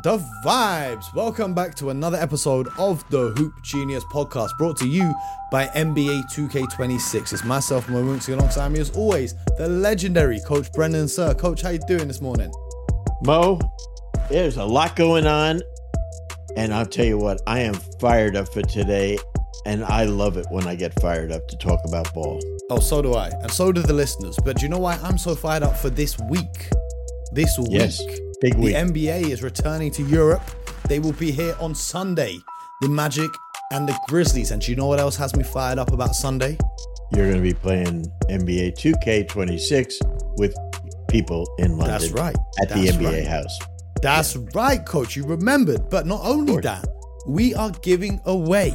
The vibes! Welcome back to another episode of the Hoop Genius podcast, brought to you by NBA 2K26. It's myself, Mo Munksy, alongside me as always, the legendary Coach Brendan Sir. Coach, how you doing this morning? Mo, there's a lot going on, and I'll tell you what, I am fired up for today, and I love it when I get fired up to talk about ball. Oh, so do I, and so do the listeners. But do you know why I'm so fired up for this week? Yes, big week. The NBA is returning to Europe. They will be here on Sunday. The Magic and the Grizzlies. And do you know what else has me fired up about Sunday? You're going to be playing NBA 2K26 with people in London. That's right. At the NBA house. That's right, Coach. You remembered. But not only that, we are giving away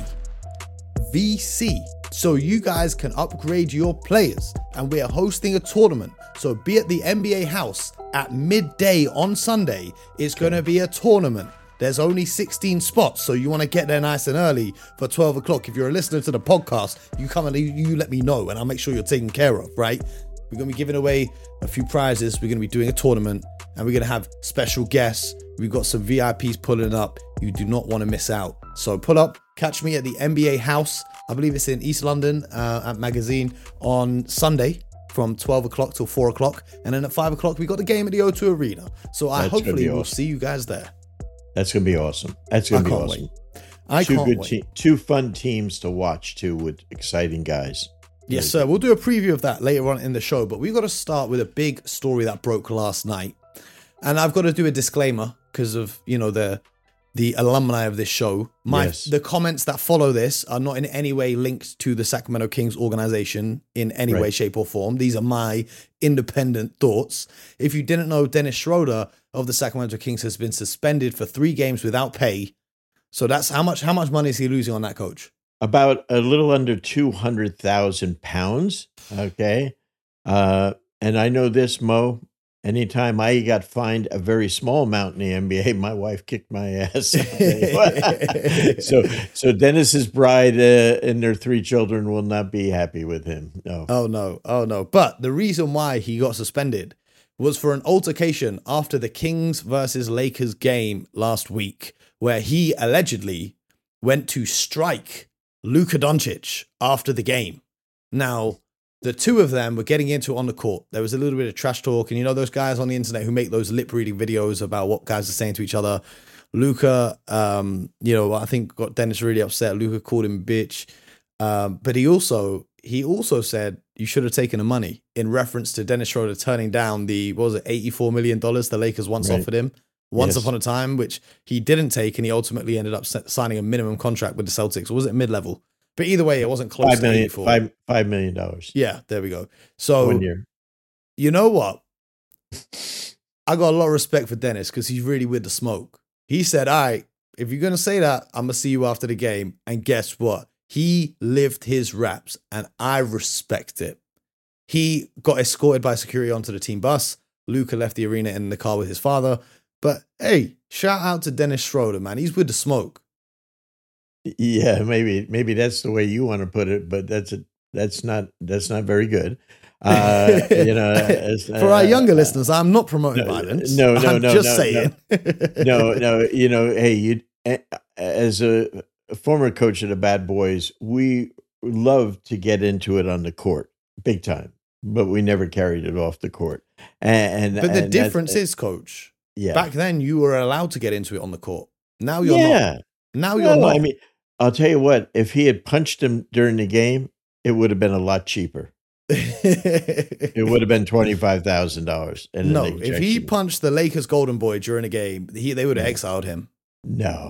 VC so you guys can upgrade your players. And we are hosting a tournament. So be at the NBA house at midday on Sunday. It's going to be a tournament. There's only 16 spots, so you want to get there nice and early for 12 o'clock. If you're a listener to the podcast, you come and you let me know, and I'll make sure you're taken care of, right? We're going to be giving away a few prizes. We're going to be doing a tournament, and we're going to have special guests. We've got some VIPs pulling up. You do not want to miss out. So pull up, catch me at the NBA house. I believe it's in East London at Magazine on Sunday, from 12 o'clock till 4 o'clock. And then at 5 o'clock, we got the game at the O2 Arena. So I hopefully will see you guys there. That's going to be awesome. That's going to be awesome. I can't wait. Two fun teams to watch, too, with exciting guys. Yes, sir. We'll do a preview of that later on in the show. But we've got to start with a big story that broke last night. And I've got to do a disclaimer because of, you know, the alumni of this show. The comments that follow this are not in any way linked to the Sacramento Kings organization in any way, shape, or form. These are my independent thoughts. If you didn't know, Dennis Schroeder of the Sacramento Kings has been suspended for 3 games without pay. So that's how much money is he losing on that, Coach? About a little under 200,000 pounds. Okay. And I know this, Mo. Anytime I got fined a very small amount in the NBA, my wife kicked my ass. So Dennis's bride and their 3 children will not be happy with him. No. Oh, no. But the reason why he got suspended was for an altercation after the Kings versus Lakers game last week, where he allegedly went to strike Luka Doncic after the game. Now, the two of them were getting into it on the court. There was a little bit of trash talk. And you know those guys on the internet who make those lip reading videos about what guys are saying to each other? Luka, I think got Dennis really upset. Luka called him bitch. But he also said you should have taken the money in reference to Dennis Schroeder turning down the, $84 million the Lakers once offered him once upon a time, which he didn't take. And he ultimately ended up signing a minimum contract with the Celtics. Or was it mid-level? But either way, it wasn't close to $84. $5 million. Yeah, there we go. So, 1 year. You know what? I got a lot of respect for Dennis because he's really with the smoke. He said, all right, if you're going to say that, I'm going to see you after the game. And guess what? He lived his raps, and I respect it. He got escorted by security onto the team bus. Luka left the arena in the car with his father. But hey, shout out to Dennis Schroeder, man. He's with the smoke. Yeah, maybe that's the way you want to put it, but that's not very good. For our younger listeners, I'm not promoting violence. No, I'm just saying. No. Hey, as a former coach of the Bad Boys, we love to get into it on the court, big time, but we never carried it off the court. But the difference is, Coach. Yeah. Back then, you were allowed to get into it on the court. Now you're not. Now you're not. I mean, I'll tell you what, if he had punched him during the game, it would have been a lot cheaper. It would have been $25,000. No, if he punched the Lakers golden boy during a game, they would have exiled him. No.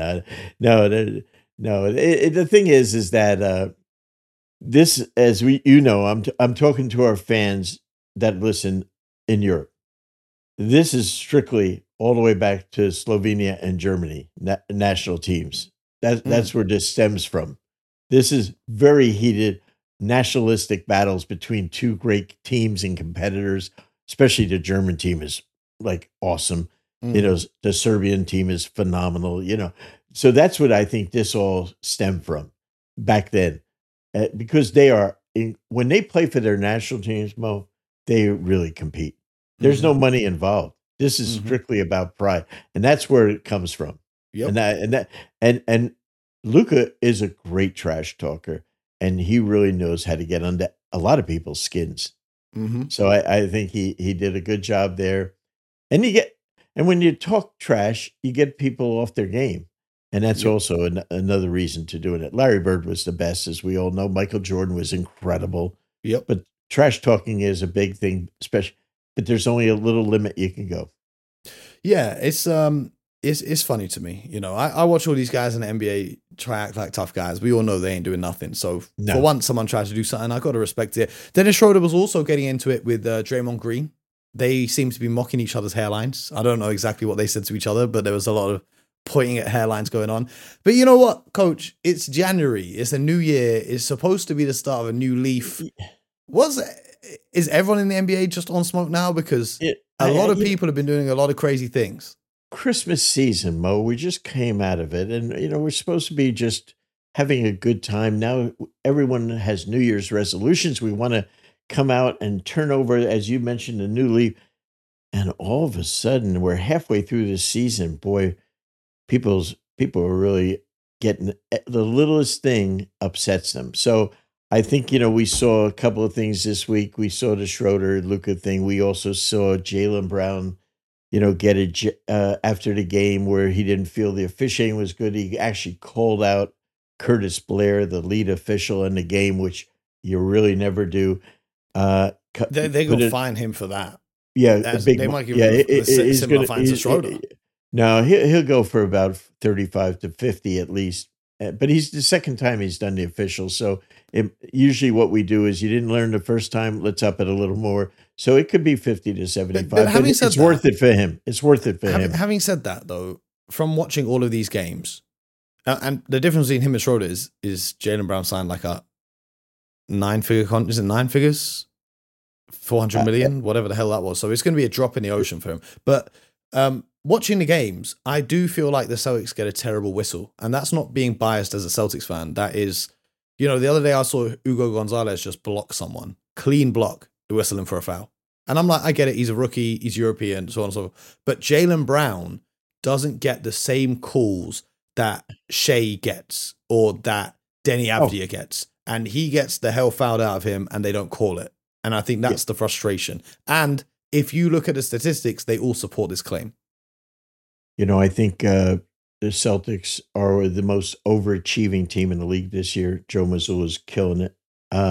The thing is that this, as I'm talking to our fans that listen in Europe. This is strictly all the way back to Slovenia and Germany, national teams. That's where this stems from. This is very heated nationalistic battles between 2 great teams and competitors, especially the German team is like awesome. The Serbian team is phenomenal, So that's what I think this all stemmed from back then. Because when they play for their national teams, Mo, they really compete. There's no money involved. This is Mhm. strictly about pride, and that's where it comes from. Yep. And Luca is a great trash talker, and he really knows how to get under a lot of people's skins. Mhm. So I think he did a good job there. And when you talk trash, you get people off their game. And that's Yep. also another reason to doing it. Larry Bird was the best, as we all know. Michael Jordan was incredible. Yep. But trash talking is a big thing, especially. But there's only a little limit you can go. Yeah, it's funny to me. You know, I watch all these guys in the NBA try act like tough guys. We all know they ain't doing nothing. So for No. once, someone tries to do something, I got to respect it. Dennis Schroeder was also getting into it with Draymond Green. They seem to be mocking each other's hairlines. I don't know exactly what they said to each other, but there was a lot of pointing at hairlines going on. But you know what, Coach? It's January. It's a new year. It's supposed to be the start of a new leaf. Is everyone in the NBA just on smoke now? Because a lot of people have been doing a lot of crazy things. Christmas season, Mo, we just came out of it, and we're supposed to be just having a good time. Now everyone has New Year's resolutions. We want to come out and turn over, as you mentioned, a new leaf. And all of a sudden, we're halfway through the season. Boy, people are really getting the littlest thing upsets them. So I think we saw a couple of things this week. We saw the Schroeder Luka thing. We also saw Jaylen Brown, get it after the game where he didn't feel the officiating was good. He actually called out Curtis Blair, the lead official in the game, which you really never do. They're going to fine him for that. Yeah, they might give him a similar fine to Schroeder. No, he'll go for about 35 to 50 at least. But he's the second time he's done the official. So usually what we do is you didn't learn the first time, let's up it a little more. So it could be 50 to 75. But it's worth it for him. It's worth it for him. Having said that, though, from watching all of these games, and the difference between him and Schroeder is Jaylen Brown signed like a 9-figure contract. Is it 9 figures? 400 million, whatever the hell that was. So it's going to be a drop in the ocean for him. But watching the games, I do feel like the Celtics get a terrible whistle. And that's not being biased as a Celtics fan. That is, the other day I saw Hugo Gonzalez just block someone. Clean block, whistling for a foul. And I'm like, I get it. He's a rookie. He's European, so on and so forth. But Jaylen Brown doesn't get the same calls that Shea gets or that Denny Avdia gets. And he gets the hell fouled out of him and they don't call it. And I think that's the frustration. And if you look at the statistics, they all support this claim. I think the Celtics are the most overachieving team in the league this year. Joe Mazzulla's killing it.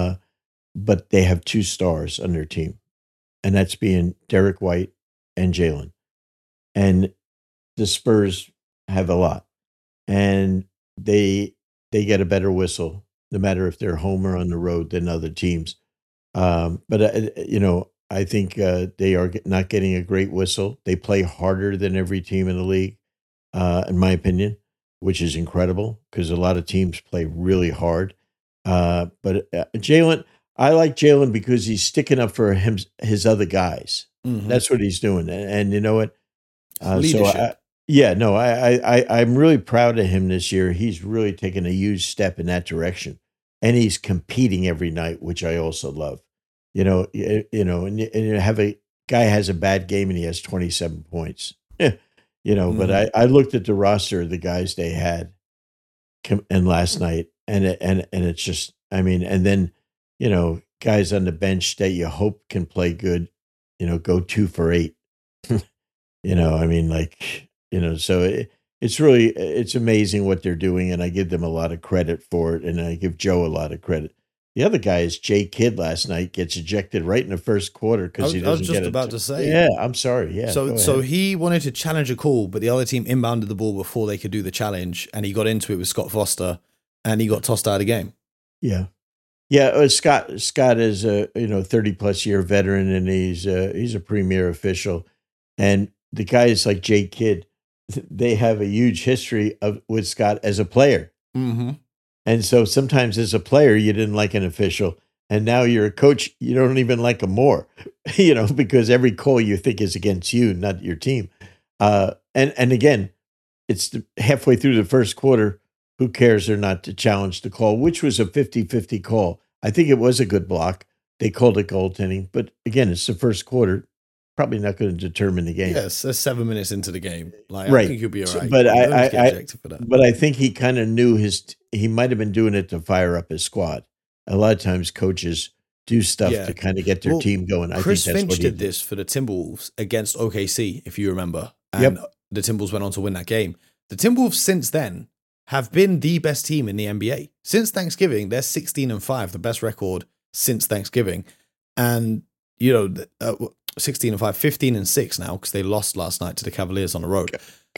But they have 2 stars on their team, and that's being Derek White and Jaylen. And the Spurs have a lot. And they get a better whistle, no matter if they're home or on the road, than other teams. But I think they are not getting a great whistle. They play harder than every team in the league, in my opinion, which is incredible because a lot of teams play really hard. But Jaylen, I like Jaylen because he's sticking up for his other guys. Mm-hmm. That's what he's doing, and you know what? Leadership. I'm really proud of him this year. He's really taken a huge step in that direction. And he's competing every night, which I also love. And you have a guy has a bad game and he has 27 points. Mm-hmm. But I looked at the roster of the guys they had and last night, and it's just, and then guys on the bench that you hope can play good, go 2 for 8. So it's amazing what they're doing, and I give them a lot of credit for it, and I give Joe a lot of credit. The other guy is Jay Kidd last night, gets ejected right in the first quarter because he doesn't get it. I was just about to say. Yeah, I'm sorry. Yeah. So he wanted to challenge a call, but the other team inbounded the ball before they could do the challenge, and he got into it with Scott Foster, and he got tossed out of the game. Yeah. Yeah, Scott is a 30+ year veteran, and he's a premier official, and the guys like Jay Kidd, they have a huge history with Scott as a player. Mm-hmm. And so sometimes as a player, you didn't like an official. And now you're a coach, you don't even like him more, because every call you think is against you, not your team. And again, it's halfway through the first quarter. Who cares or not to challenge the call, which was a 50-50 call. I think it was a good block. They called it goaltending. But again, it's the first quarter. probably not going to determine the game. Yes, they're 7 minutes into the game. Like, Right. I think he'll be all right. But You don't need to get ejected for that. but I think he kind of knew he might have been doing it to fire up his squad. A lot of times coaches do stuff to kind of get their team going. Chris Finch did this for the Timberwolves against OKC, if you remember. And the Timberwolves went on to win that game. The Timberwolves since then have been the best team in the NBA. Since Thanksgiving, they're 16-5, the best record since Thanksgiving. And, 16-5, 15-6 now, because they lost last night to the Cavaliers on the road.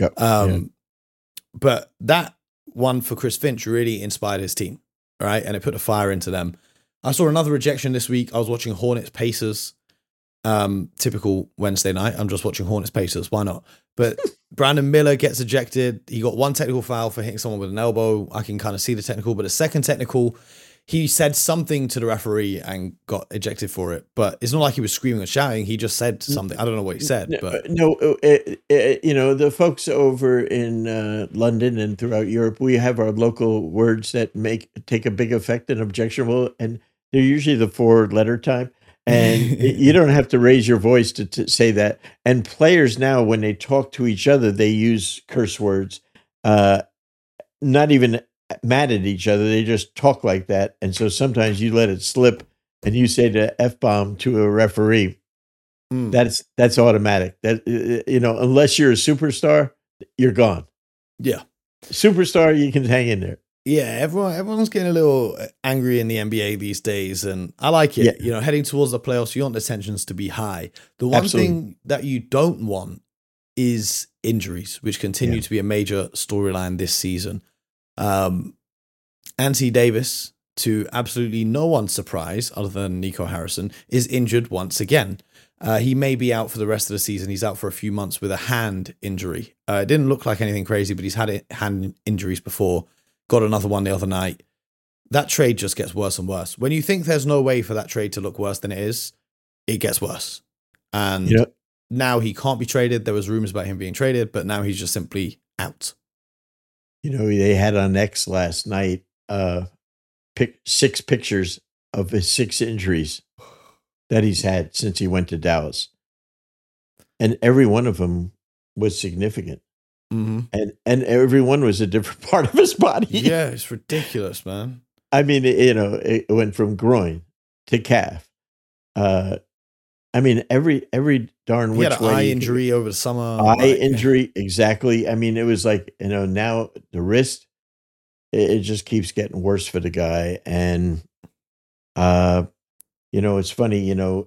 But that one for Chris Finch really inspired his team, right? And it put a fire into them. I saw another rejection this week. I was watching Hornets Pacers. Typical Wednesday night. I'm just watching Hornets Pacers. Why not? But Brandon Miller gets ejected. He got one technical foul for hitting someone with an elbow. I can kind of see the technical, but the second technical, he said something to the referee and got ejected for it. But it's not like he was screaming or shouting. He just said something. I don't know what he said. But the folks over in London and throughout Europe, we have our local words that take a big effect and objectionable, and they're usually the 4-letter type. And you don't have to raise your voice to say that. And players now, when they talk to each other, they use curse words, not even mad at each other. They just talk like that. And so sometimes you let it slip and you say the F-bomb to a referee. That's automatic. That, unless you're a superstar, you're gone. Yeah. Superstar, you can hang in there. Yeah, everyone's getting a little angry in the NBA these days, and I like it. Yeah. Heading towards the playoffs, you want the tensions to be high. The one thing that you don't want is injuries, which continue to be a major storyline this season. Anthony Davis, to absolutely no one's surprise, other than Nico Harrison, is injured once again. He may be out for the rest of the season. He's out for a few months with a hand injury. It didn't look like anything crazy, but he's had hand injuries before. Got another one the other night. That trade just gets worse and worse. When you think there's no way for that trade to look worse than it is, it gets worse. And now he can't be traded. There was rumors about him being traded, but now he's just simply out. They had on X last night 6 pictures of his 6 injuries that he's had since he went to Dallas. And every one of them was significant. Mm-hmm. And every one was a different part of his body. Yeah, it's ridiculous, man. I mean, it went from groin to calf. Every darn which way. He had an eye injury over the summer. Injury, exactly. I mean, it was like, now the wrist, it just keeps getting worse for the guy. And, it's funny,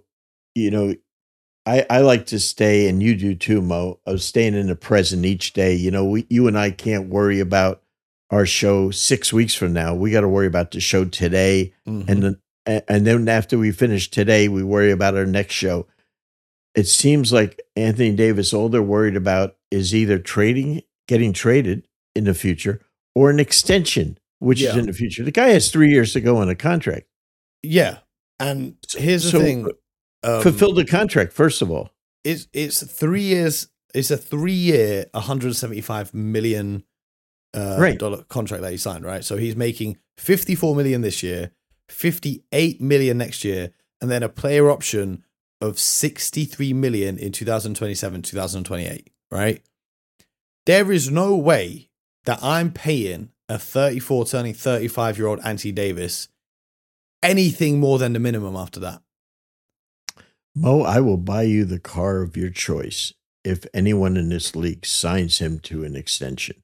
I like to stay, and you do too, Mo, of staying in the present each day. You and I can't worry about our show 6 weeks from now. We got to worry about the show today. Mm-hmm. And then after we finish today, we worry about our next show. It seems like Anthony Davis, all they're worried about is either getting traded in the future, or an extension, which is in the future. The guy has 3 years to go on a contract. Yeah. And here's the thing. Fulfill the contract, first of all. It's 3 years. It's a 3-year, $175 million dollar contract that he signed, right? So he's making $54 million this year, $58 million next year, and then a player option of $63 million in 2027, 2028, right? There is no way that I'm paying a 34 turning 35-year-old Anthony Davis anything more than the minimum after that. Mo, I will buy you the car of your choice if anyone in this league signs him to an extension.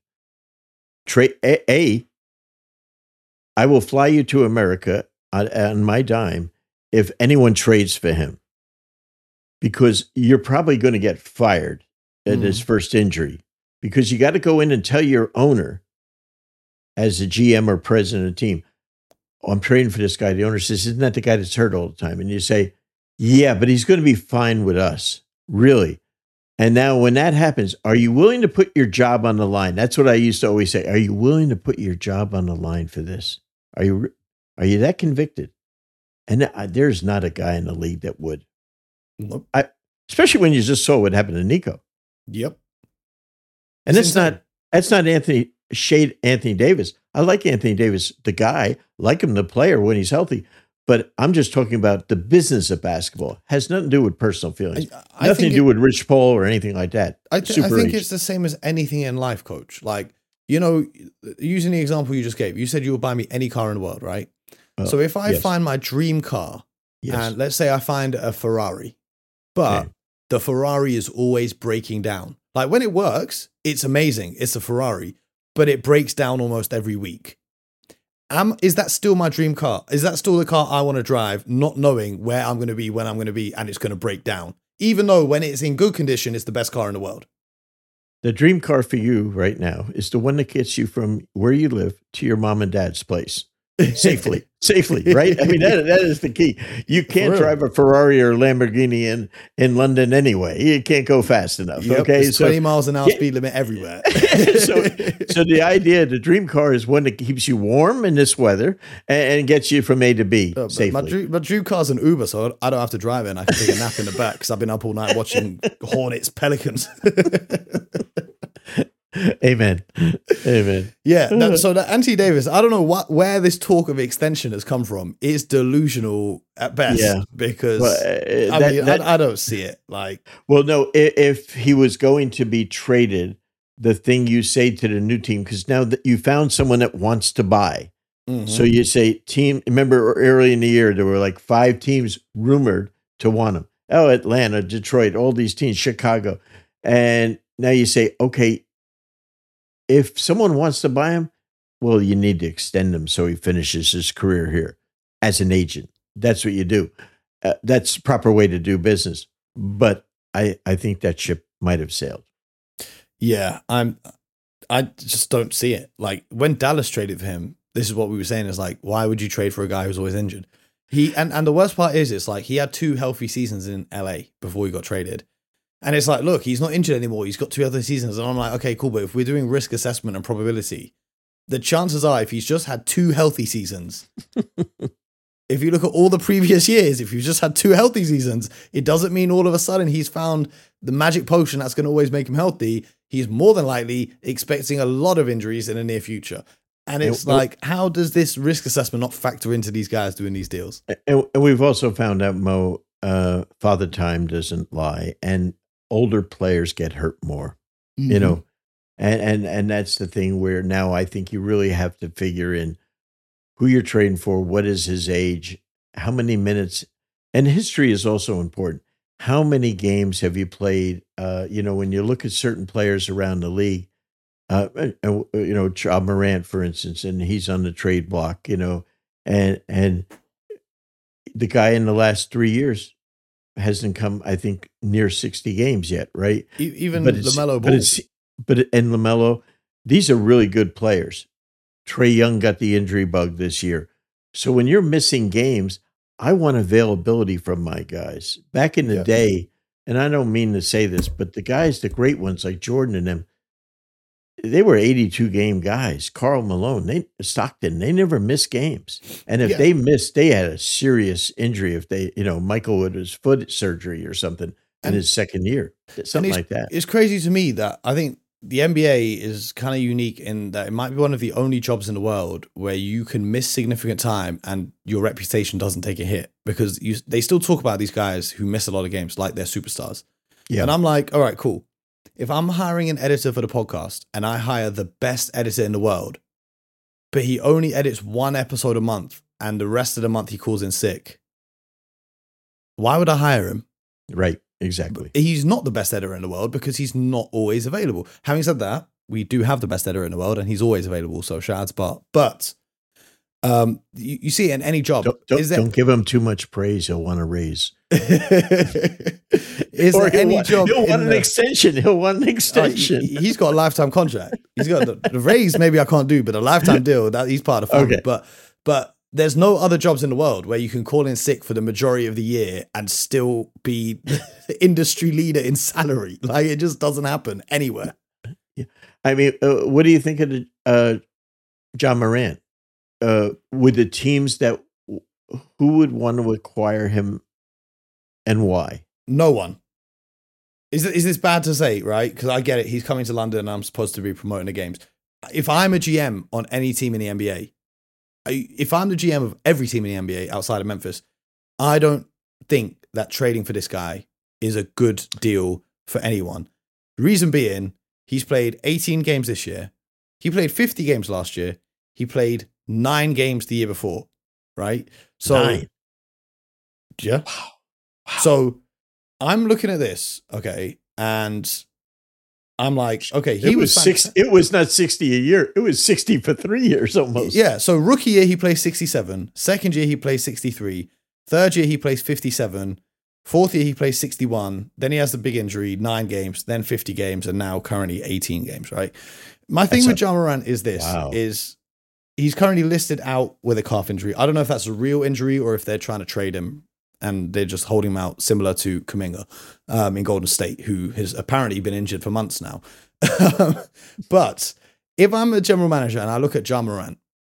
I will fly you to America on my dime if anyone trades for him, because you're probably going to get fired at his first injury, because you got to go in and tell your owner as a GM or president of the team, I'm trading for this guy. The owner says, isn't that the guy that's hurt all the time? And you say, yeah, but he's going to be fine with us. Really? And now when that happens, are you willing to put your job on the line? That's what I used to always say. Are you willing to put your job on the line for this? Are you that convicted? And there's not a guy in the league that would. Nope. Especially when you just saw what happened to Nico. Yep. And that's not Anthony Davis. I like Anthony Davis, the guy, like him, the player when he's healthy. But I'm just talking about the business of basketball. Has nothing to do with personal feelings. I Nothing think to do with Rich Paul or anything like that. I think it's the same as anything in life, coach. Like, you know, using the example you just gave, you said you would buy me any car in the world, right? So if I find my dream car, and let's say I find a Ferrari, but the Ferrari is always breaking down. Like when it works, it's amazing. It's a Ferrari, but it breaks down almost every week. Is that still my dream car? Is that still the car I want to drive, not knowing where I'm going to be, when I'm going to be, and it's going to break down? Even though when it's in good condition, it's the best car in the world. The dream car for you right now is the one that gets you from where you live to your mom and dad's place safely, right? I mean, that is the key. You can't drive a Ferrari or Lamborghini in London anyway. You can't go fast enough. Okay, so 20 miles an hour speed limit everywhere. so the idea, the dream car is one that keeps you warm in this weather and gets you from A to B safely. My dream car's an Uber, so I don't have to drive it. And I can take a nap in the back because I've been up all night watching Hornets, Pelicans. Amen. Yeah. So that Anthony Davis, I don't know where this talk of extension has come from. It's delusional at best because I don't see it. Like, well, no. If he was going to be traded, the thing you say to the new team, because now that you found someone that wants to buy, so you say team. Remember early in the year there were like 5 teams rumored to want him. Oh, Atlanta, Detroit, all these teams, Chicago, and now you say, okay. If someone wants to buy him, well, you need to extend him so he finishes his career here as an agent. That's what you do. That's the proper way to do business. But I think that ship might have sailed. Yeah, I just don't see it. Like when Dallas traded for him, this is what we were saying is like, why would you trade for a guy who's always injured? And the worst part is it's like he had 2 healthy seasons in LA before he got traded. And it's like, look, he's not injured anymore. He's got 2 other seasons. And I'm like, okay, cool. But if we're doing risk assessment and probability, the chances are if he's just had 2 healthy seasons, if you look at all the previous years, if he's just had 2 healthy seasons, it doesn't mean all of a sudden he's found the magic potion that's going to always make him healthy. He's more than likely expecting a lot of injuries in the near future. And it's like, how does this risk assessment not factor into these guys doing these deals? And we've also found out, Mo, Father Time doesn't lie. And older players get hurt more, you know, and that's the thing where now I think you really have to figure in who you're trading for, what is his age, how many minutes, and history is also important. How many games have you played? You know, when you look at certain players around the league, you know, Ja Morant, for instance, and he's on the trade block, you know, and the guy in the last 3 years hasn't come, I think, near 60 games yet, right? Even LaMelo Ball. And LaMelo, these are really good players. Trae Young got the injury bug this year. So when you're missing games, I want availability from my guys. Back in the day, and I don't mean to say this, but the guys, the great ones like Jordan and them, they were 82-game guys. Karl Malone, Stockton, they never missed games. And if they missed, they had a serious injury. If they, you know, Michael Wood was foot surgery or something in his second year, something like that. It's crazy to me that I think the NBA is kind of unique in that it might be one of the only jobs in the world where you can miss significant time and your reputation doesn't take a hit because they still talk about these guys who miss a lot of games like they're superstars. Yeah. And I'm like, all right, cool. If I'm hiring an editor for the podcast and I hire the best editor in the world, but he only edits 1 episode a month and the rest of the month he calls in sick, why would I hire him? Right, exactly. He's not the best editor in the world because he's not always available. Having said that, we do have the best editor in the world and he's always available, so shout out to Bart. But you see it in any job. Don't give him too much praise. He'll want to raise. Is there any job? He'll want an extension. He'll want an extension. He's got a lifetime contract. He's got the raise. Maybe I can't do, but a lifetime deal. That he's part of the family. Okay. But there's no other jobs in the world where you can call in sick for the majority of the year and still be the industry leader in salary. Like it just doesn't happen anywhere. Yeah. I mean, what do you think of Ja Morant? With the teams that who would want to acquire him and why? No one. Is this bad to say, right? Because I get it. He's coming to London and I'm supposed to be promoting the games. If I'm a GM on any team in the NBA, if I'm the GM of every team in the NBA outside of Memphis, I don't think that trading for this guy is a good deal for anyone. The reason being, he's played 18 games this year. He played 50 games last year. He played 9 games the year before, right? So, 9. Yeah. Wow. So I'm looking at this, okay, and I'm like, okay, It was not 60 a year. It was 60 for 3 years almost. Yeah. So rookie year, he plays 67. Second year, he plays 63. Third year, he plays 57. Fourth year, he plays 61. Then he has the big injury, 9 games, then 50 games, and now currently 18 games, right? My thing with Ja Morant is this, is he's currently listed out with a calf injury. I don't know if that's a real injury or if they're trying to trade him and they're just holding him out, similar to Kuminga in Golden State, who has apparently been injured for months now. But if I'm a general manager and I look at Ja Morant,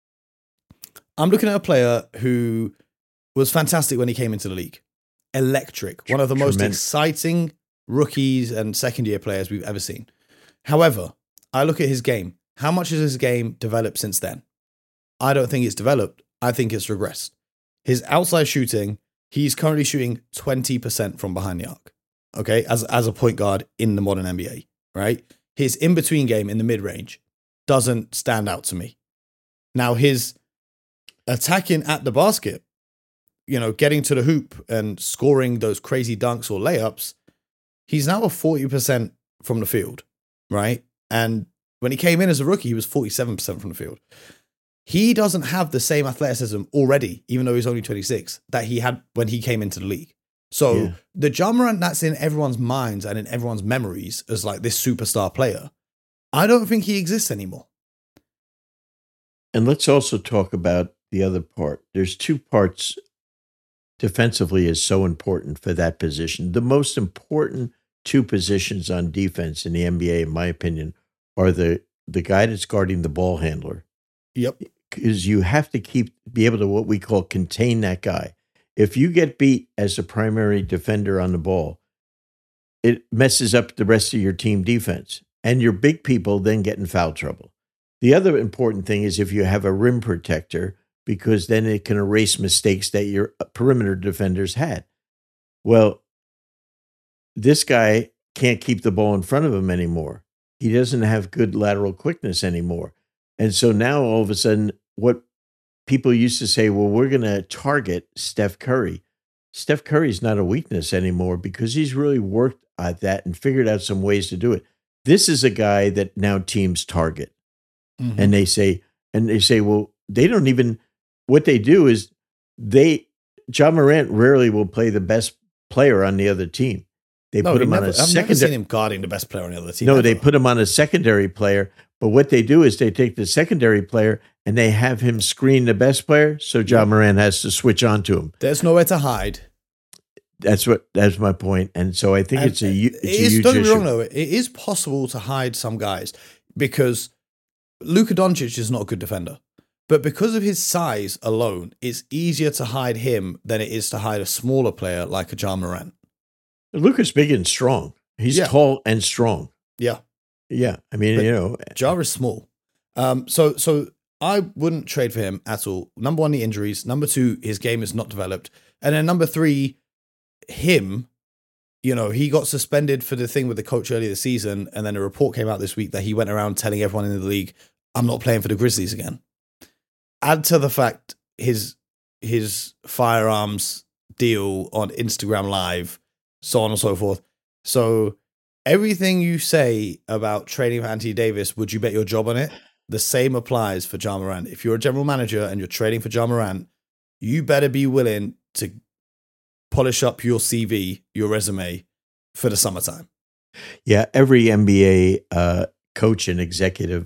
I'm looking at a player who was fantastic when he came into the league. Electric. One of the most exciting rookies and second-year players we've ever seen. However, I look at his game. How much has his game developed since then? I don't think it's developed. I think it's regressed. His outside shooting, he's currently shooting 20% from behind the arc, okay, as a point guard in the modern NBA, right? His in-between game in the mid-range doesn't stand out to me. Now, his attacking at the basket, getting to the hoop and scoring those crazy dunks or layups, he's now a 40% from the field, right? And when he came in as a rookie, he was 47% from the field. He doesn't have the same athleticism already, even though he's only 26, that he had when he came into the league. So the Ja Morant that's in everyone's minds and in everyone's memories as like this superstar player, I don't think he exists anymore. And let's also talk about the other part. There's 2 parts defensively is so important for that position. The most important 2 positions on defense in the NBA, in my opinion, are the guy that's guarding the ball handler. Yep. Because you have to be able to what we call contain that guy. If you get beat as a primary defender on the ball, it messes up the rest of your team defense. And your big people then get in foul trouble. The other important thing is if you have a rim protector, because then it can erase mistakes that your perimeter defenders had. Well, this guy can't keep the ball in front of him anymore. He doesn't have good lateral quickness anymore. And so now all of a sudden, what people used to say, well, we're going to target Steph Curry. Steph Curry's not a weakness anymore because he's really worked at that and figured out some ways to do it. This is a guy that now teams target. Mm-hmm. And they say, well, they don't even, what they do is Ja Morant rarely will play the best player on the other team. They put him on a secondary. I've never seen him guarding the best player on the other team. No, they put him on a secondary player. But what they do is they take the secondary player and they have him screen the best player. So Ja Morant has to switch on to him. There's nowhere to hide. That's my point. And so I think it's a huge issue. Don't get me wrong, though. It is possible to hide some guys because Luka Doncic is not a good defender. But because of his size alone, it's easier to hide him than it is to hide a smaller player like a Ja Morant. Luka's big and strong. He's tall and strong. Yeah. Yeah. I mean, Ja is small. So I wouldn't trade for him at all. Number 1, the injuries. Number 2, his game is not developed. And then number 3, him, he got suspended for the thing with the coach earlier this season. And then a report came out this week that he went around telling everyone in the league, I'm not playing for the Grizzlies again. Add to the fact his firearms deal on Instagram Live, so on and so forth. So everything you say about trading for Anthony Davis, would you bet your job on it? The same applies for Ja Morant. If you're a general manager and you're trading for Ja Morant, you better be willing to polish up your CV, your resume for the summertime. Yeah, every NBA coach and executive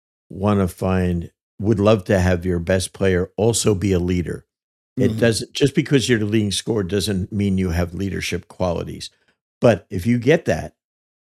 would love to have your best player also be a leader. It doesn't, just because you're the leading scorer doesn't mean you have leadership qualities. But if you get that,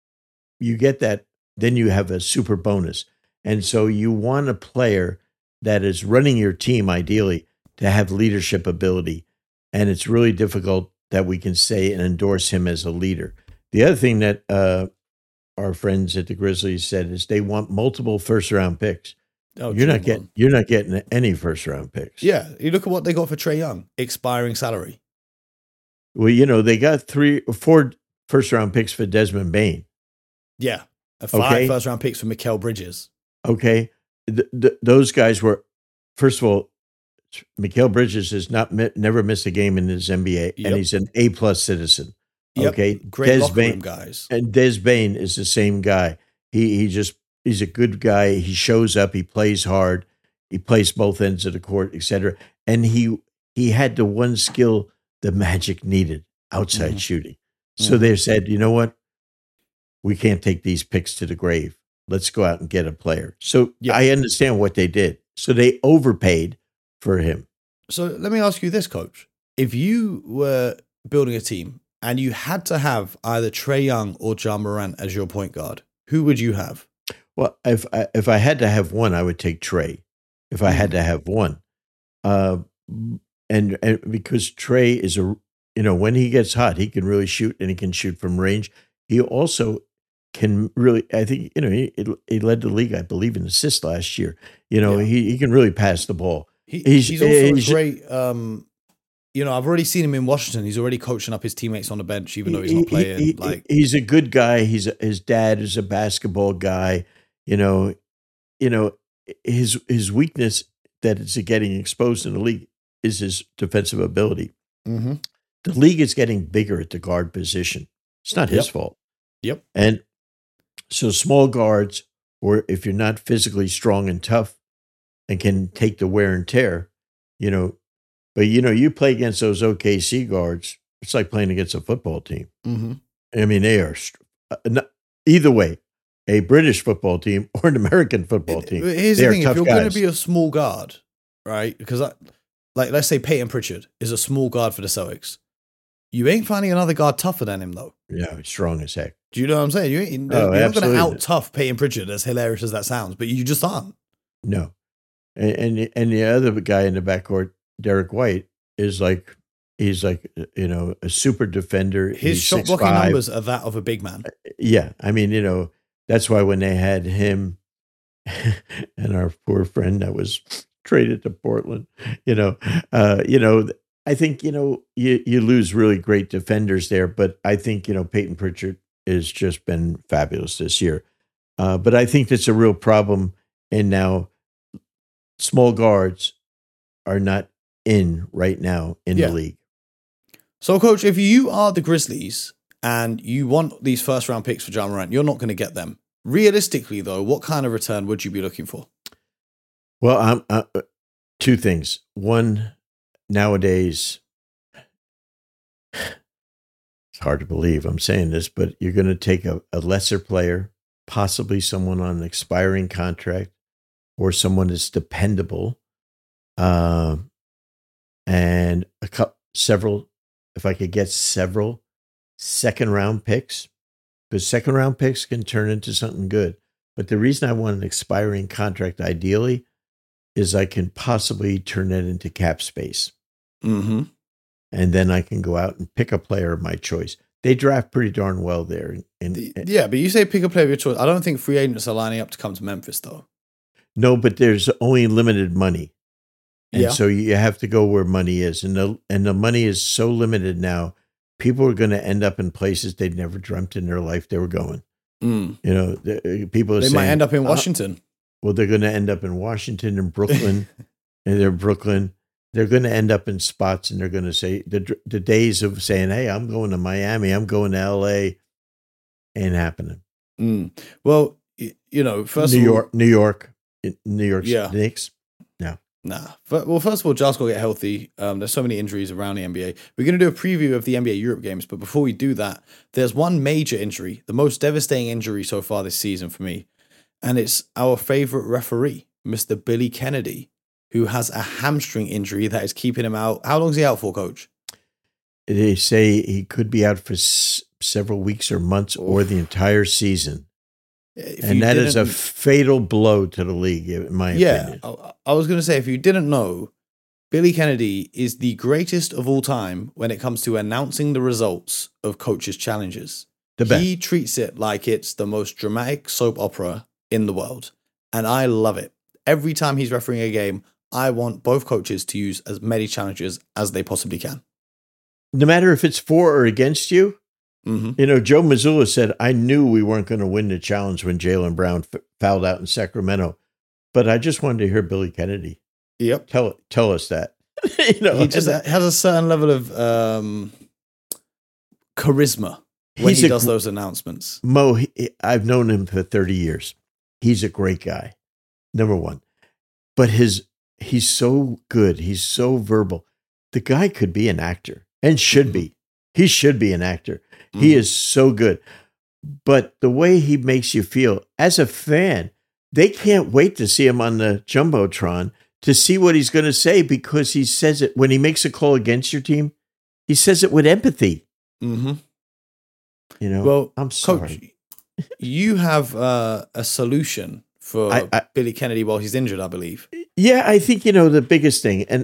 then you have a super bonus. And so you want a player that is running your team, ideally, to have leadership ability. And it's really difficult that we can say and endorse him as a leader. The other thing that our friends at the Grizzlies said is they want multiple first-round picks. Oh, You're not getting any first round picks. Yeah, you look at what they got for Trae Young, expiring salary. Well, they got 3 or 4 first round picks for Desmond Bain. Yeah, 5 first round picks for Mikal Bridges. Okay, those guys were, first of all, Mikal Bridges has never missed a game in his NBA, and he's an A+ citizen. Yep. Okay, Great locker room guys. And Des Bain is the same guy. He's a good guy. He shows up. He plays hard. He plays both ends of the court, etc. And he had the one skill the Magic needed: outside shooting. So they said, you know what? We can't take these picks to the grave. Let's go out and get a player. So I understand what they did. So they overpaid for him. So let me ask you this, Coach. If you were building a team and you had to have either Trae Young or Ja Morant as your point guard, who would you have? Well, if I had to have one, I would take Trae. If I had to have one, and because Trae is when he gets hot, he can really shoot, and he can shoot from range. He also can really, I think, he led the league, I believe, in assists last year. He can really pass the ball. He's also a great. I've already seen him in Washington. He's already coaching up his teammates on the bench, even though he's not playing. He's a good guy. His dad is a basketball guy. His weakness that is getting exposed in the league is his defensive ability. Mm-hmm. The league is getting bigger at the guard position. It's not his fault. Yep. And so small guards, or if you're not physically strong and tough and can take the wear and tear, but you play against those OKC guards, it's like playing against a football team. Mm-hmm. I mean, they are either way, a British football team or an American football team. Here's the thing: if you're going to be a small guard, right? Because let's say Peyton Pritchard is a small guard for the Celtics. You ain't finding another guard tougher than him, though. Yeah, he's strong as heck. Do you know what I'm saying? You're not going to out-tough Peyton Pritchard, as hilarious as that sounds, but you just aren't. No. And the other guy in the backcourt, Derek White, he's like a super defender. His shot blocking numbers are that of a big man. Yeah. I mean, that's why when they had him and our poor friend that was traded to Portland, I think, you lose really great defenders there, but I think, Peyton Pritchard has just been fabulous this year. But I think that's a real problem. And now small guards are not in right now in the league. So, Coach, if you are the Grizzlies and you want these first round picks for Ja Morant, you're not going to get them. Realistically, though, what kind of return would you be looking for? Well, two things. One, nowadays, it's hard to believe I'm saying this, but you're going to take a lesser player, possibly someone on an expiring contract, or someone that's dependable, and several. If I could get several second round picks, because second round picks can turn into something good. But the reason I want an expiring contract, ideally, is I can possibly turn that into cap space. Mm-hmm. And then I can go out and pick a player of my choice. They draft pretty darn well there. Yeah, but you say pick a player of your choice. I don't think free agents are lining up to come to Memphis, though. No, but there's only limited money. And so you have to go where money is. And the money is so limited now, people are going to end up in places they'd never dreamt in their life they were going. People are saying, might end up in Washington. Well, they're going to end up in Washington and Brooklyn. And they're Brooklyn. They're going to end up in spots, and they're going to say the days of saying, hey, I'm going to Miami, I'm going to LA, ain't happening. Well, first New of all, New York, Knicks. No. Nah. Well, first of all, Ja's got to get healthy. There's so many injuries around the NBA. We're going to do a preview of the NBA Europe games, but before we do that, there's one major injury, the most devastating injury so far this season for me, and it's our favorite referee, Mr. Billy Kennedy, who has a hamstring injury that is keeping him out. How long is he out for, Coach? They say he could be out for several weeks or months or the entire season. And that is a fatal blow to the league, in my opinion. I was going to say, if you didn't know, Billy Kennedy is the greatest of all time when it comes to announcing the results of coaches' challenges. He treats it like it's the most dramatic soap opera in the world. And I love it. every time he's refereeing a game, I want both coaches to use as many challenges as they possibly can. No matter if it's for or against you. Mm-hmm. You know, Joe Mazzulla said, I knew we weren't going to win the challenge when Jaylen Brown fouled out in Sacramento, but I just wanted to hear Billy Kennedy. Yep. Tell us that. You know, he just has a certain level of charisma when he does those announcements. Mo, I've known him for 30 years. He's a great guy, number one. But he's so good. He's so verbal. The guy could be an actor and should be. He should be an actor. He is so good. But the way he makes you feel as a fan, they can't wait to see him on the Jumbotron to see what he's going to say, because he says it when he makes a call against your team. He says it with empathy. Mm-hmm. You know, well, I'm sorry. Coach, you have a solution for Billy Kennedy while he's injured, I believe. Yeah, I think, you know, the biggest thing, and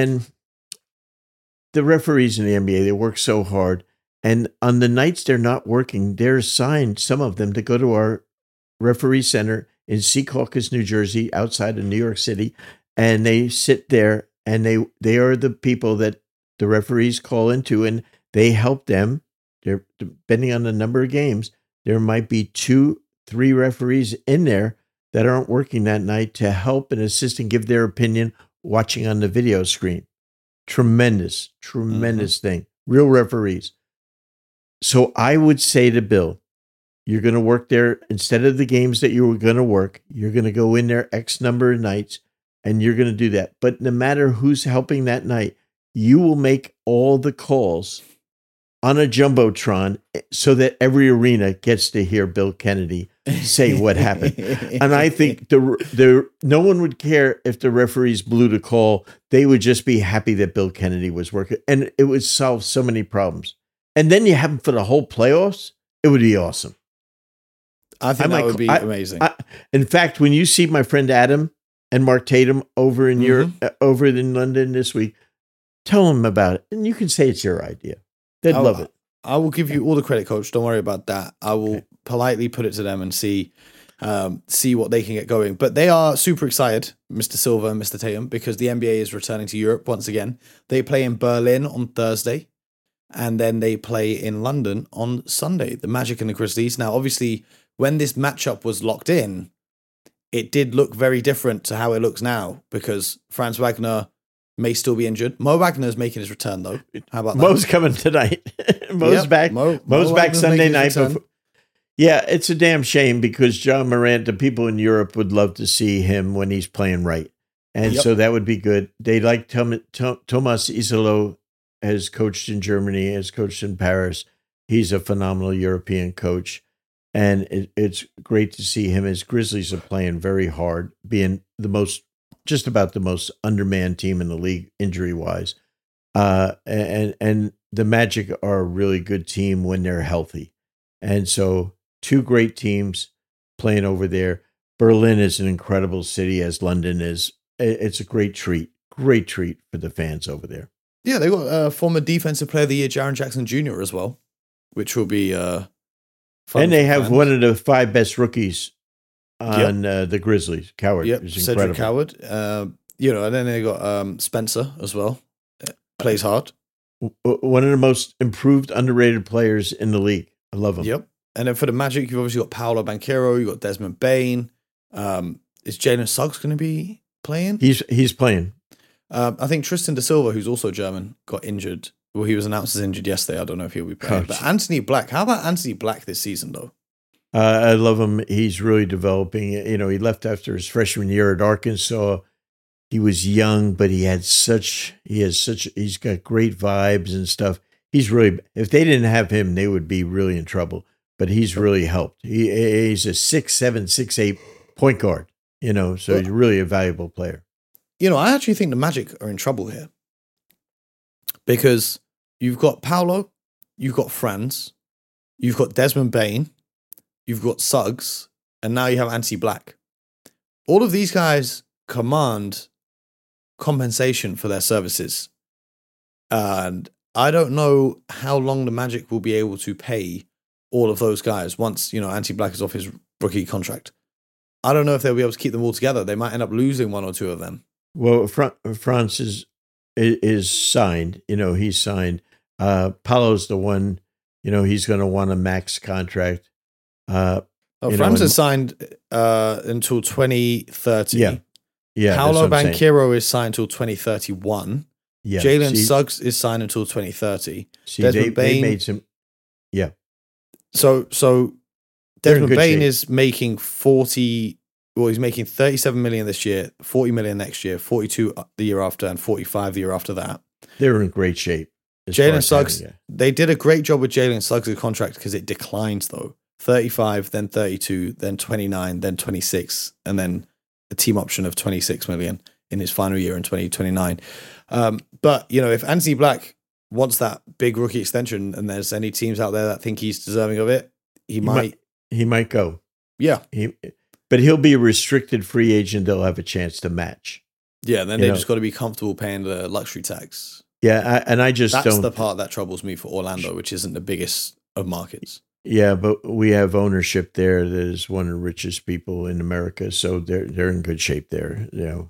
the referees in the NBA, they work so hard. And on the nights they're not working, they're assigned, some of them, to go to our referee center in Secaucus, New Jersey, outside of New York City. And they sit there, and they are the people that the referees call into, and they help them. They're, depending on the number of games, there might be 2-3 referees in there that aren't working that night to help and assist and give their opinion watching on the video screen. Tremendous thing. Real referees. So I would say to Bill, you're going to work there instead of the games that you were going to work. You're going to go in there X number of nights, and you're going to do that. But no matter who's helping that night, you will make all the calls on a Jumbotron so that every arena gets to hear Bill Kennedy say what happened. And I think no one would care if the referees blew the call. They would just be happy that Bill Kennedy was working, and it would solve so many problems. And then you have them for the whole playoffs. It would be awesome. I think that would be amazing. In fact, when you see my friend Adam and Mark Tatum over in over in London this week, tell them about it, and you can say it's your idea. They'd love it. I will give you all the credit, Coach. Don't worry about that. I will politely put it to them and see what they can get going. But they are super excited, Mr. Silver and Mr. Tatum, because the NBA is returning to Europe once again. They play in Berlin on Thursday, and then they play in London on Sunday, the Magic and the Grizzlies. Now, obviously, when this matchup was locked in, it did look very different to how it looks now, because Franz Wagner may still be injured. Mo Wagner's making his return, though. How about that? Mo's coming tonight. Mo's back. Mo's back Sunday night. Yeah, it's a damn shame, because John Morant, the people in Europe would love to see him when he's playing right. And so that would be good. They like Thomas Isolo has coached in Germany, has coached in Paris. He's a phenomenal European coach. And it's great to see him, as Grizzlies are playing very hard, being just about the most undermanned team in the league injury-wise. And the Magic are a really good team when they're healthy. And so 2 great teams playing over there. Berlin is an incredible city, as London is. It's a great treat for the fans over there. Yeah, they got former Defensive Player of the Year, Jaren Jackson Jr. as well, which will be fun. And they have one of the 5 best rookies on the Grizzlies. Coward is incredible. Cedric Coward. And then they got Spencer as well. Plays hard. One of the most improved, underrated players in the league. I love him. Yep. And then for the Magic, you've obviously got Paolo Banchero. You've got Desmond Bane. Is Jalen Suggs going to be playing? He's playing. I think Tristan da Silva, who's also German, got injured. Well, he was announced as injured yesterday. I don't know if he'll be playing. But Anthony Black, how about Anthony Black this season, though? I love him. He's really developing. He left after his freshman year at Arkansas. He was young, but he's got great vibes and stuff. He's really, if they didn't have him, they would be really in trouble. But he's really helped. He's a 6'7", 6'8" point guard, so he's really a valuable player. I actually think the Magic are in trouble here, because you've got Paolo, you've got Franz, you've got Desmond Bane, you've got Suggs, and now you have Anthony Black. All of these guys command compensation for their services. And I don't know how long the Magic will be able to pay all of those guys once, Anthony Black is off his rookie contract. I don't know if they'll be able to keep them all together. They might end up losing one or two of them. Well, France is signed. He's signed. Paulo's the one. He's going to want a max contract. France is signed until 2030. Yeah. Paolo Banchero is signed until 2031. Yeah. Jalen Suggs is signed until 2030. They made some. Yeah. So Desmond Bane is making 40. Well, he's making 37 million this year, 40 million next year, 42 the year after, and 45 the year after that. They're in great shape. Jalen Suggs, they did a great job with Jalen Suggs' contract because it declines though. 35, then 32, then 29, then 26, and then a team option of 26 million in his final year in 2029. But, if Anthony Black wants that big rookie extension and there's any teams out there that think he's deserving of it, he might go. Yeah. But he'll be a restricted free agent. They'll have a chance to match. Yeah, then they just got to be comfortable paying the luxury tax. Yeah, That's the part that troubles me for Orlando, which isn't the biggest of markets. Yeah, but we have ownership there that is one of the richest people in America, so they're in good shape there,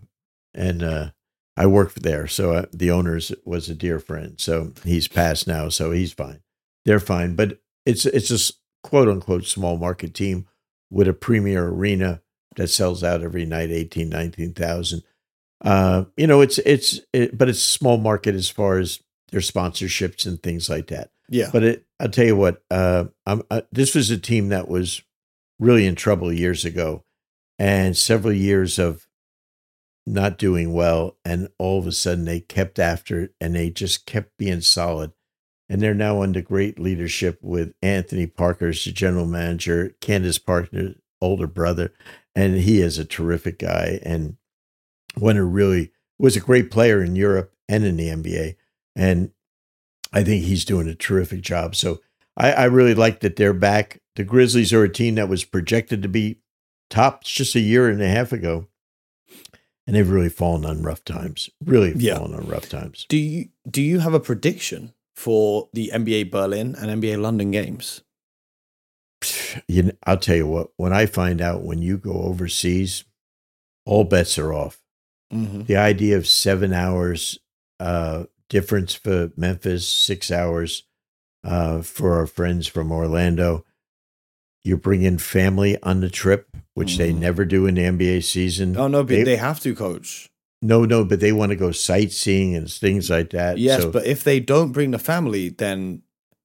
And I worked there, so the owner was a dear friend. So he's passed now, so he's fine. They're fine, but it's a quote unquote small market team with a premier arena that sells out every night, 18,000, 19,000. But it's a small market as far as their sponsorships and things like that. Yeah. But I'll tell you what, this was a team that was really in trouble years ago, and several years of not doing well. And all of a sudden they kept after it and they just kept being solid. And they're now under great leadership with Anthony Parker as the general manager, Candace Parker's older brother. And he is a terrific guy and was a great player in Europe and in the NBA. And I think he's doing a terrific job. So I really like that they're back. The Grizzlies are a team that was projected to be top just a year and a half ago. And they've really fallen on rough times. Fallen on rough times. Do you have a prediction for the NBA Berlin and NBA London games? I'll tell you what, when I find out when you go overseas, all bets are off. Mm-hmm. The idea of 7 hours difference for Memphis, 6 hours for our friends from Orlando. You bring in family on the trip, which they never do in the NBA season. Oh, no, but they have to, coach. No, but they want to go sightseeing and things like that. Yes, but if they don't bring the family, then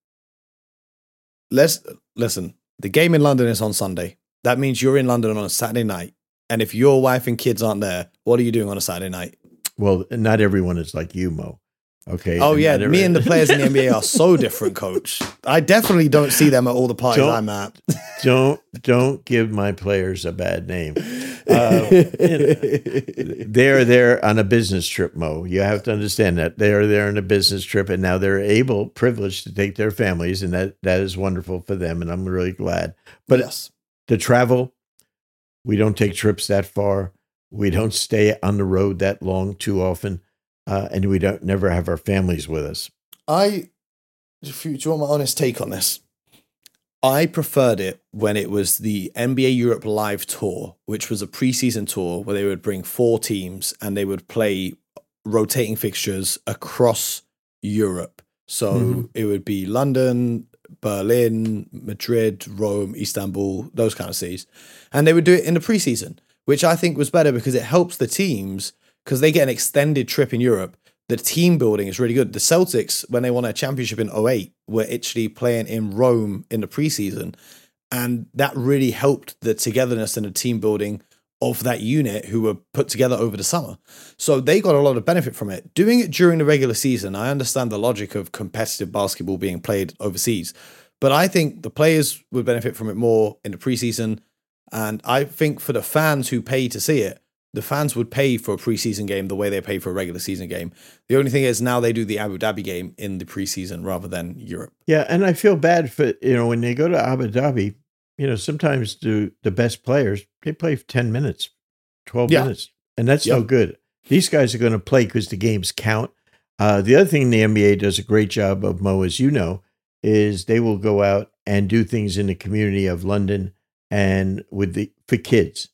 listen. The game in London is on Sunday. That means you're in London on a Saturday night. And if your wife and kids aren't there, what are you doing on a Saturday night? Well, not everyone is like you, Mo. Okay. Oh, yeah. Me and the players in the NBA are so different, coach. I definitely don't see them at all the parties I'm at. Don't give my players a bad name. They're there on a business trip, Mo. You have to understand that. They are there on a business trip, and now they're privileged to take their families, and that is wonderful for them, and I'm really glad. But yes, the travel, we don't take trips that far. We don't stay on the road that long too often. And we never have our families with us. Do you want my honest take on this? I preferred it when it was the NBA Europe Live Tour, which was a preseason tour where they would bring 4 teams and they would play rotating fixtures across Europe. So it would be London, Berlin, Madrid, Rome, Istanbul, those kind of cities. And they would do it in the preseason, which I think was better because it helps the teams because they get an extended trip in Europe. The team building is really good. The Celtics, when they won a championship in 2008, were actually playing in Rome in the preseason. And that really helped the togetherness and the team building of that unit who were put together over the summer. So they got a lot of benefit from it. Doing it during the regular season, I understand the logic of competitive basketball being played overseas. But I think the players would benefit from it more in the preseason. And I think for the fans who pay to see it, the fans would pay for a preseason game the way they pay for a regular season game. The only thing is now they do the Abu Dhabi game in the preseason rather than Europe. Yeah, and I feel bad for, when they go to Abu Dhabi, sometimes the best players, they play 10 minutes, 12 minutes, and that's no good. These guys are going to play because the games count. The other thing the NBA does a great job of, Mo, as you know, is they will go out and do things in the community of London and for kids.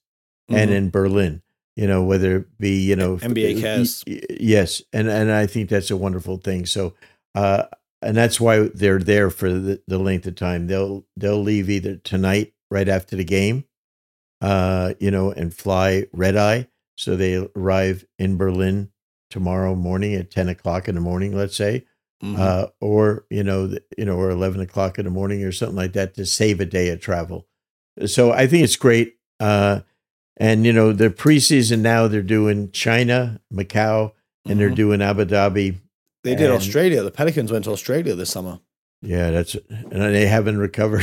and in Berlin. Whether it be NBA cares. Yes, and I think that's a wonderful thing. So, and that's why they're there for the length of time. They'll leave either tonight right after the game, and fly red eye. So they arrive in Berlin tomorrow morning at 10 o'clock in the morning, let's say, or 11 o'clock in the morning or something like that to save a day of travel. So I think it's great. And, the preseason now, they're doing China, Macau, and they're doing Abu Dhabi. They did Australia. The Pelicans went to Australia this summer. Yeah, and they haven't recovered.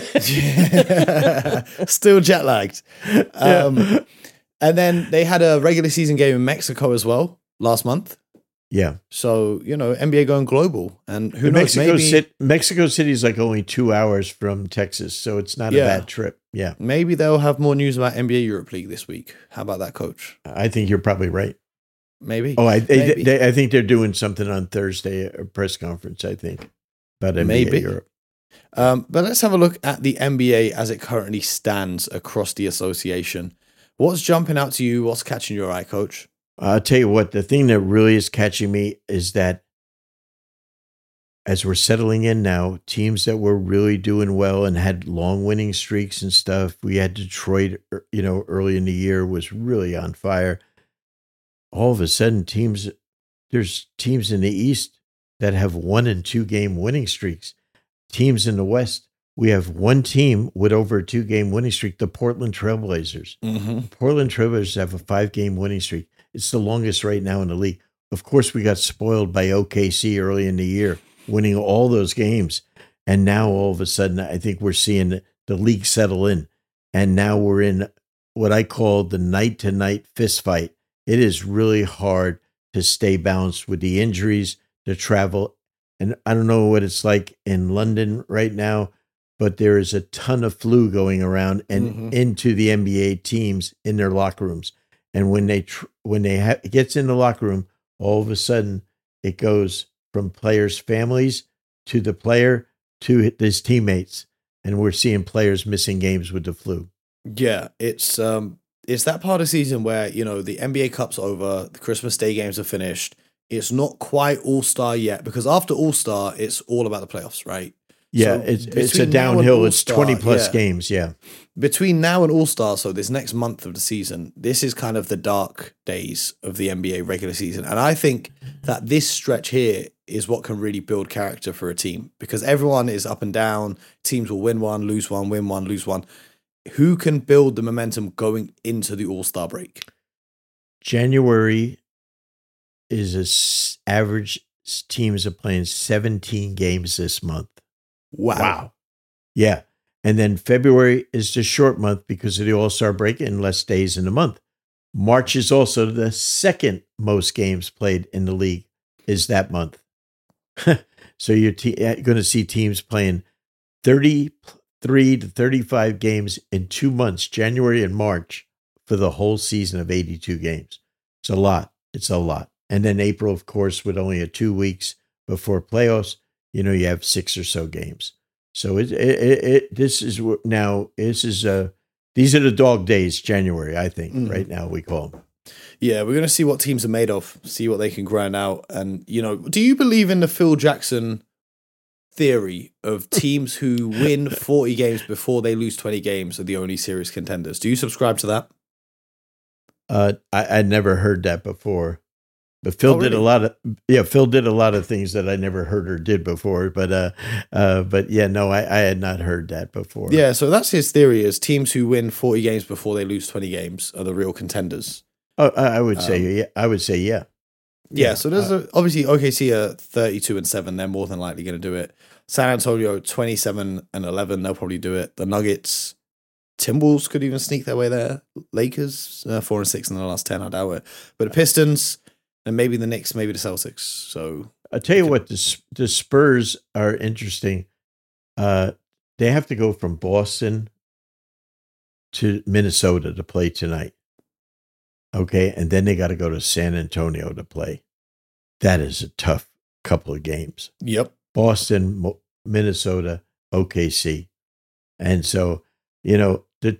Still jet lagged. And then they had a regular season game in Mexico as well last month. Yeah. So, NBA going global. And who knows, Mexico City is like only 2 hours from Texas, so it's not a bad trip. Yeah. Maybe they'll have more news about NBA Europe League this week. How about that, Coach? I think you're probably right. Maybe. Oh, I think they're doing something on Thursday, a press conference, I think, about NBA Europe. But let's have a look at the NBA as it currently stands across the association. What's jumping out to you? What's catching your eye, Coach? I'll tell you what, the thing that really is catching me is that as we're settling in now, teams that were really doing well and had long winning streaks and stuff, we had Detroit, early in the year was really on fire. All of a sudden, there's teams in the East that have 1 and 2 game winning streaks. Teams in the West, we have one team with over a 2 game winning streak, the Portland Trailblazers. The Portland Trailblazers have a 5 game winning streak. It's the longest right now in the league. Of course, we got spoiled by OKC early in the year, winning all those games. And now all of a sudden, I think we're seeing the league settle in. And now we're in what I call the night-to-night fist fight. It is really hard to stay balanced with the injuries, the travel. And I don't know what it's like in London right now, but there is a ton of flu going around and into the NBA teams in their locker rooms. And when they gets in the locker room, all of a sudden it goes from players' families to the player to his teammates, and we're seeing players missing games with the flu. Yeah, it's that part of the season where the NBA Cup's over, the Christmas Day games are finished. It's not quite All-Star yet because after All-Star, it's all about the playoffs, right? Yeah, so it's a downhill. It's 20 plus games. Yeah. Between now and All-Star, so this next month of the season, this is kind of the dark days of the NBA regular season. And I think that this stretch here is what can really build character for a team because everyone is up and down. Teams will win one, lose one, win one, lose one. Who can build the momentum going into the All-Star break? January is average teams are playing 17 games this month. Wow. Yeah. And then February is the short month because of the All-Star break and less days in the month. March is also the second most games played in the league is that month. So you're going to see teams playing 33 to 35 games in 2 months, January and March, for the whole season of 82 games. It's a lot. It's a lot. And then April, of course, with only 2 weeks before playoffs, you have 6 or so games. So these are the dog days, January, I think, right now we call them. Yeah, we're going to see what teams are made of, see what they can grind out. And, do you believe in the Phil Jackson theory of teams who win 40 games before they lose 20 games are the only serious contenders? Do you subscribe to that? I'd never heard that before. But Phil did a lot of things that I never heard or did before. But yeah, no, I had not heard that before. Yeah, so that's his theory: is teams who win 40 games before they lose 20 games are the real contenders. Oh, I would say yeah. I would say yeah. Yeah, so there's obviously OKC are 32-7. They're more than likely going to do it. San Antonio 27-11. They'll probably do it. The Nuggets, Timberwolves could even sneak their way there. Lakers 4-6 in the last 10. I doubt it. But the Pistons. And maybe the Knicks, maybe the Celtics. So I'll tell you what, the Spurs are interesting. They have to go from Boston to Minnesota to play tonight. Okay, and then they got to go to San Antonio to play. That is a tough couple of games. Yep. Boston, Minnesota, OKC. And so,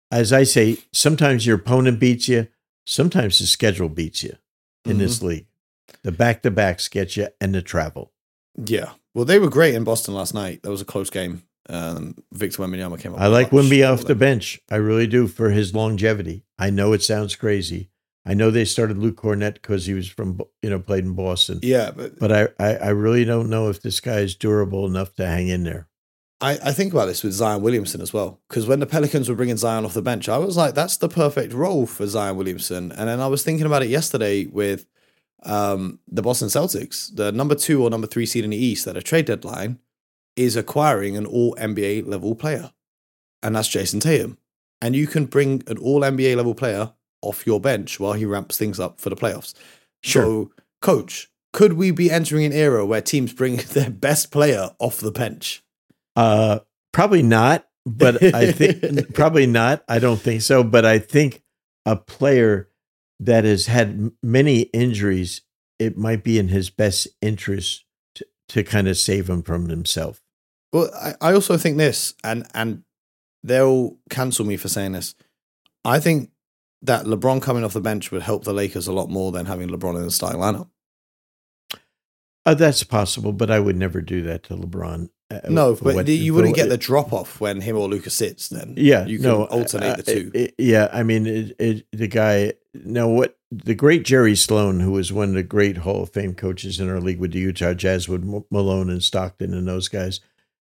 as I say, sometimes your opponent beats you. Sometimes the schedule beats you in this league. The back-to-backs get you and the travel. Yeah. Well, they were great in Boston last night. That was a close game. Victor Wembanyama came up. I like Wemby off the bench. I really do, for his longevity. I know it sounds crazy. I know they started Luke Cornett because he was from, played in Boston. Yeah. But I really don't know if this guy is durable enough to hang in there. I think about this with Zion Williamson as well, because when the Pelicans were bringing Zion off the bench, I was like, that's the perfect role for Zion Williamson. And then I was thinking about it yesterday with the Boston Celtics, the number 2 or number 3 seed in the East at a trade deadline is acquiring an all NBA level player. And that's Jason Tatum. And you can bring an all NBA level player off your bench while he ramps things up for the playoffs. Sure. So, coach, could we be entering an era where teams bring their best player off the bench? Probably not, but I think probably not. I don't think so. But I think a player that has had many injuries, it might be in his best interest to kind of save him from himself. Well, I also think this, and they'll cancel me for saying this. I think that LeBron coming off the bench would help the Lakers a lot more than having LeBron in the starting lineup. That's possible, but I would never do that to LeBron. No, but you wouldn't get the drop off when him or Luka sits. Then yeah, you can alternate the two. Yeah, I mean, the guy. Now, what the great Jerry Sloan, who was one of the great Hall of Fame coaches in our league with the Utah Jazz, with Malone and Stockton and those guys.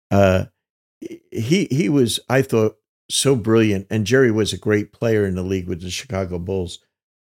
He was, I thought, so brilliant, and Jerry was a great player in the league with the Chicago Bulls.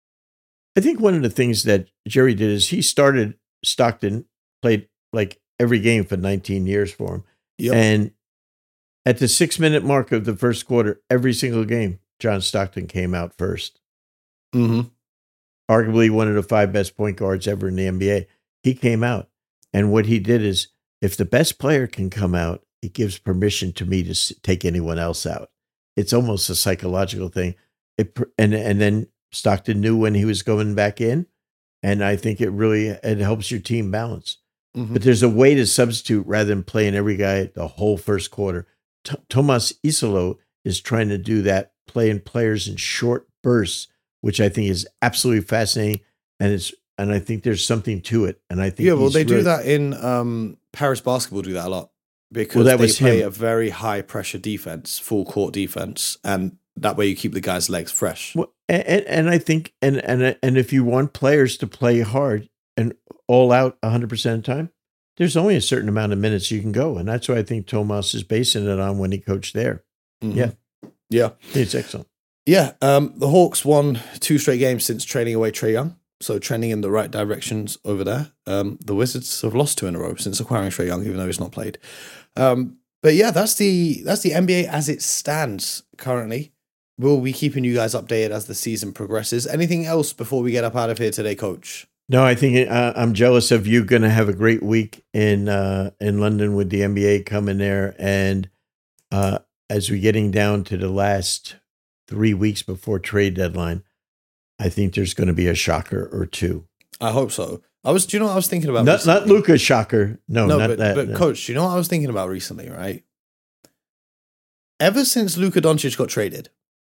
I think one of the things that Jerry did is he started Stockton, played like every game for 19 years for him. Yep. And at the 6-minute mark of the first quarter, every single game, John Stockton came out first. Mm-hmm. Arguably one of the 5 best point guards ever in the NBA. He came out. And what he did is, if the best player can come out, it gives permission to me to take anyone else out. It's almost a psychological thing. And then Stockton knew when he was going back in. And I think it helps your team balance. Mm-hmm. But there's a way to substitute rather than playing every guy the whole first quarter. Tomas Isolo is trying to do that, playing players in short bursts, which I think is absolutely fascinating. And I think there's something to it. And I think they do that in Paris basketball. Do that a lot because they play a very high pressure defense, full court defense, and that way you keep the guys' legs fresh. Well, and I think and if you want players to play hard and all out 100% of the time, there's only a certain amount of minutes you can go. And that's what I think Tomas is basing it on when he coached there. Mm-hmm. Yeah. It's excellent. Yeah. The Hawks won 2 straight games since trading away Trae Young. So trending in the right directions over there. The Wizards have lost 2 in a row since acquiring Trae Young, even though he's not played. But yeah, that's the NBA as it stands currently. We'll be keeping you guys updated as the season progresses. Anything else before we get up out of here today, Coach? No, I think I'm jealous of you. Going to have a great week in London with the NBA coming there, and as we're getting down to the last 3 weeks before trade deadline, I think there's going to be a shocker or two. I hope so. Do you know what I was thinking about? Not Luka shocker. No, not that. But Coach, do you know what I was thinking about recently? Right. Ever since Luka Doncic got traded,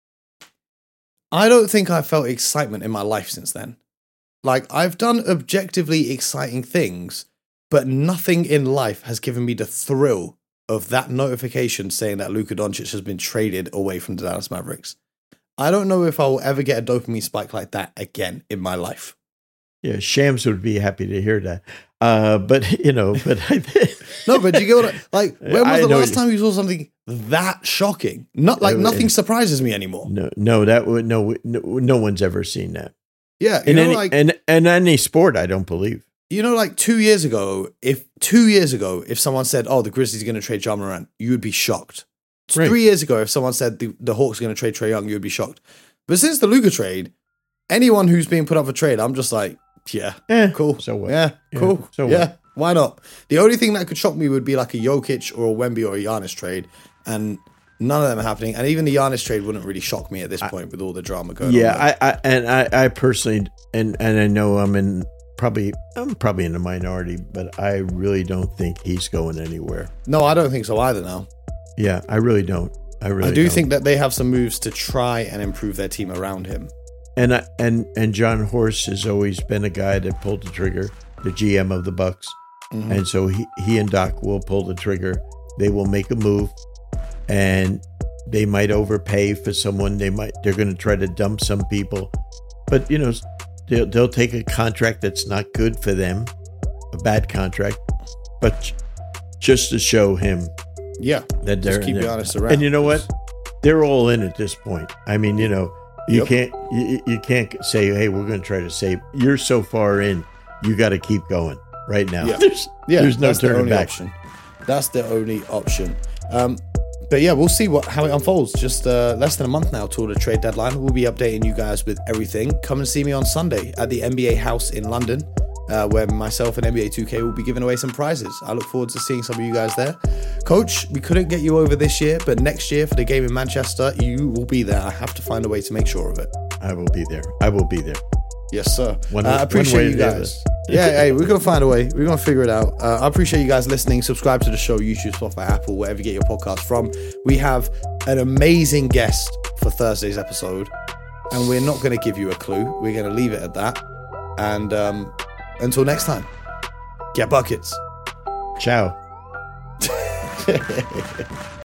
I don't think I've felt excitement in my life since then. Like, I've done objectively exciting things, but nothing in life has given me the thrill of that notification saying that Luka Doncic has been traded away from the Dallas Mavericks. I don't know if I will ever get a dopamine spike like that again in my life. Yeah, Shams would be happy to hear that. But no, but do you get what when was the last time you saw something that shocking? Nothing surprises me anymore. No one's ever seen that. Yeah, in any sport, I don't believe. 2 years ago, if someone said, "Oh, the Grizzlies are going to trade Ja Morant," you would be shocked. Right. 3 years ago, if someone said the Hawks are going to trade Trae Young, you would be shocked. But since the Luka trade, anyone who's being put up for trade, I'm just like, yeah, cool. So what? Yeah, cool. So yeah, what? Why not? The only thing that could shock me would be like a Jokic or a Wemby or a Giannis trade, and none of them are happening. And even the Giannis trade wouldn't really shock me at this point with all the drama going on. Yeah, I personally, and I know I'm probably in the minority, but I really don't think he's going anywhere. No, I don't think so either now. Yeah, I really don't. I really do don't. think that they have some moves to try and improve their team around him. And John Horst has always been a guy that pulled the trigger, the GM of the Bucks. Mm-hmm. And so he and Doc will pull the trigger. They will make a move, and they might overpay for someone. They're going to try to dump some people, but they'll take a contract that's not good for them, a bad contract, but just to show him, that they're just keep it honest around. And you know what? They're all in at this point. I mean, you can't say, hey, we're going to try to save. You're so far in, you got to keep going right now. Yeah. There's no that's the turning only back. option. That's the only option. But yeah, we'll see how it unfolds. Just less than a month now till the trade deadline. We'll be updating you guys with everything. Come and see me on Sunday at the NBA House in London, where myself and NBA 2K will be giving away some prizes. I look forward to seeing some of you guys there. Coach, we couldn't get you over this year, but next year for the game in Manchester, you will be there. I have to find a way to make sure of it. I will be there. I will be there. Yes, sir. I one appreciate way you or the guys. Yeah, hey, we're going to find a way. We're going to figure it out. I appreciate you guys listening. Subscribe to the show, YouTube, Spotify, Apple, wherever you get your podcast from. We have an amazing guest for Thursday's episode, and we're not going to give you a clue. We're going to leave it at that. And until next time, get buckets. Ciao.